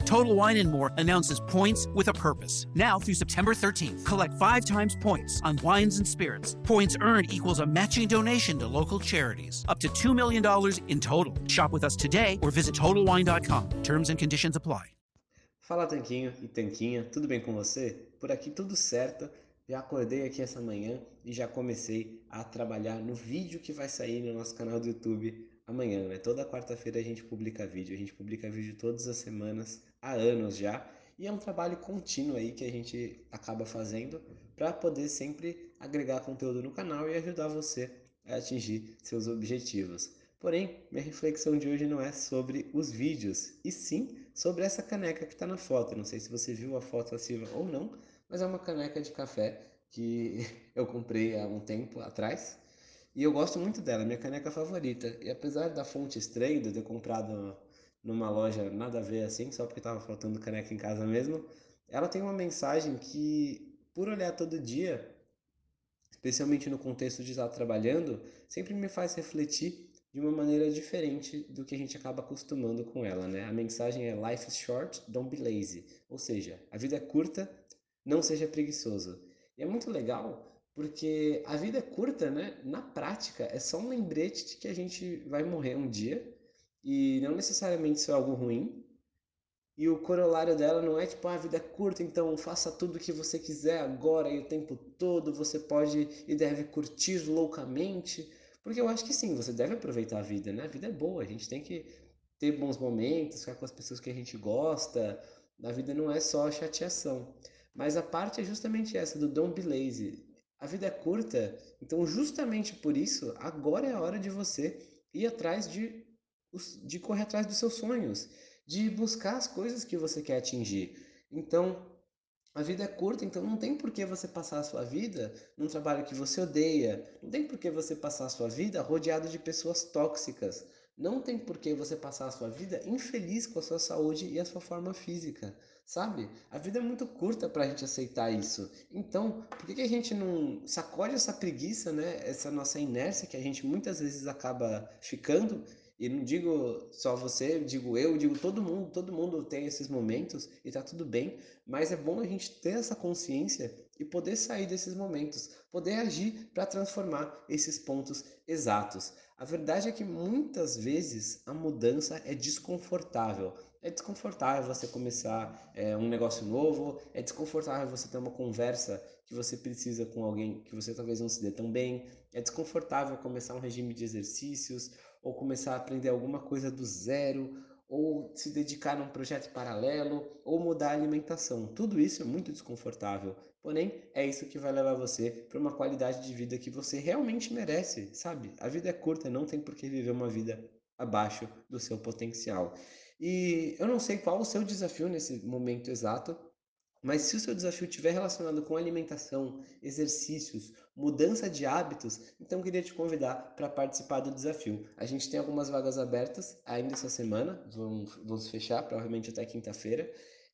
Total Wine & More announces points with a purpose. Now through September 13th, collect 5 times points on wines and spirits. Points earned equals a matching donation to local charities. Up to $2 million in total. Shop with us today or visit TotalWine.com. Terms and conditions apply. Fala Tanquinho e Tanquinha, tudo bem com você? Por aqui tudo certo. Já acordei aqui essa manhã e já comecei a trabalhar no vídeo que vai sair no nosso canal do YouTube amanhã, né? Toda quarta-feira a gente publica vídeo todas as semanas, há anos já, e é um trabalho contínuo aí que a gente acaba fazendo para poder sempre agregar conteúdo no canal e ajudar você a atingir seus objetivos. Porém, minha reflexão de hoje não é sobre os vídeos, e sim sobre essa caneca que está na foto. Não sei se você viu a foto acima ou não, mas é uma caneca de café que eu comprei há um tempo atrás e eu gosto muito dela, minha caneca favorita. E apesar da fonte estranha de eu ter comprado numa loja nada a ver assim, só porque estava faltando caneca em casa mesmo, ela tem uma mensagem que, por olhar todo dia, especialmente no contexto de estar trabalhando, sempre me faz refletir de uma maneira diferente do que a gente acaba acostumando com ela, né? A mensagem é Life is short, don't be lazy. Ou seja, a vida é curta, não seja preguiçoso. E é muito legal porque a vida é curta, né? Na prática, é só um lembrete de que a gente vai morrer um dia e não necessariamente isso é algo ruim, e o corolário dela não é tipo, a vida é curta, então faça tudo o que você quiser agora e o tempo todo, você pode e deve curtir loucamente. Porque eu acho que sim, você deve aproveitar a vida, né? A vida é boa, a gente tem que ter bons momentos, ficar com as pessoas que a gente gosta. A vida não é só chateação. Mas a parte é justamente essa, do don't be lazy. A vida é curta, então justamente por isso, agora é a hora de você ir atrás de correr atrás dos seus sonhos, de buscar as coisas que você quer atingir. Então, a vida é curta, então não tem por que você passar a sua vida num trabalho que você odeia. Não tem por que você passar a sua vida rodeado de pessoas tóxicas. Não tem por que você passar a sua vida infeliz com a sua saúde e a sua forma física, sabe? A vida é muito curta para a gente aceitar isso. Então, por que a gente não sacode essa preguiça, né? Essa nossa inércia que a gente muitas vezes acaba ficando. E não digo só você, digo eu, digo todo mundo tem esses momentos e tá tudo bem, mas é bom a gente ter essa consciência e poder sair desses momentos, poder agir para transformar esses pontos exatos. A verdade é que muitas vezes a mudança é desconfortável. É desconfortável você começar um negócio novo, é desconfortável você ter uma conversa que você precisa com alguém que você talvez não se dê tão bem, é desconfortável começar um regime de exercícios, ou começar a aprender alguma coisa do zero, ou se dedicar a um projeto paralelo, ou mudar a alimentação. Tudo isso é muito desconfortável, porém é isso que vai levar você para uma qualidade de vida que você realmente merece, sabe? A vida é curta, não tem por que viver uma vida abaixo do seu potencial. E eu não sei qual o seu desafio nesse momento exato, mas se o seu desafio estiver relacionado com alimentação, exercícios, mudança de hábitos, então eu queria te convidar para participar do desafio. A gente tem algumas vagas abertas ainda essa semana, vamos fechar provavelmente até quinta-feira,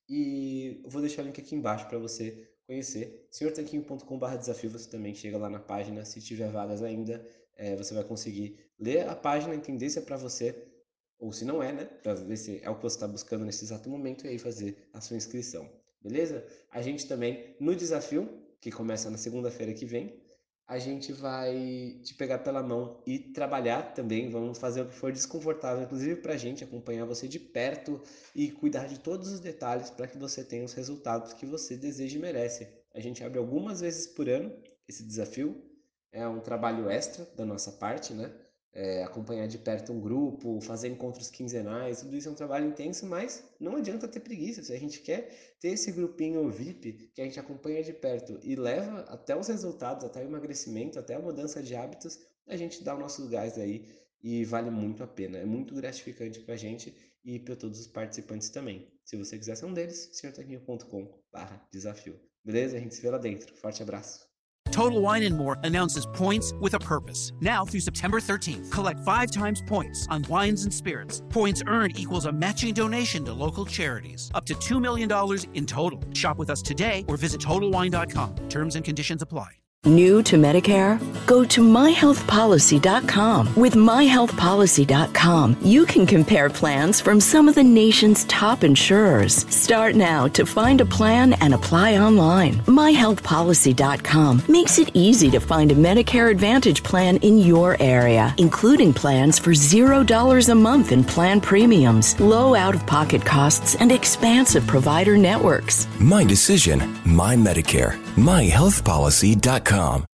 e eu vou deixar o link aqui embaixo para você conhecer. senhortanquinho.com/desafio, você também chega lá na página, se tiver vagas ainda, você vai conseguir ler a página, entender se é para você, ou se não é, né? Para ver se é o que você está buscando nesse exato momento e aí fazer a sua inscrição. Beleza? A gente também, no desafio, que começa na segunda-feira que vem, a gente vai te pegar pela mão e trabalhar também. Vamos fazer o que for desconfortável, inclusive para a gente, acompanhar você de perto e cuidar de todos os detalhes para que você tenha os resultados que você deseja e merece. A gente abre algumas vezes por ano esse desafio. É um trabalho extra da nossa parte, né? Acompanhar de perto um grupo, fazer encontros quinzenais, tudo isso é um trabalho intenso, mas não adianta ter preguiça. Se a gente quer ter esse grupinho VIP que a gente acompanha de perto e leva até os resultados, até o emagrecimento, até a mudança de hábitos, a gente dá o nosso gás aí e vale muito a pena. É muito gratificante pra gente e para todos os participantes também. Se você quiser ser um deles, senhortanquinho.com/desafio. Beleza? A gente se vê lá dentro. Forte abraço. Total Wine & More announces points with a purpose. Now through September 13th, collect 5 times points on wines and spirits. Points earned equals a matching donation to local charities. Up to $2 million in total. Shop with us today or visit TotalWine.com. Terms and conditions apply. New to Medicare? Go to myhealthpolicy.com. With myhealthpolicy.com, you can compare plans from some of the nation's top insurers. Start now to find a plan and apply online. myhealthpolicy.com makes it easy to find a Medicare Advantage plan in your area, including plans for $0 a month in plan premiums, low out-of-pocket costs, and expansive provider networks. My decision, my Medicare. myhealthpolicy.com.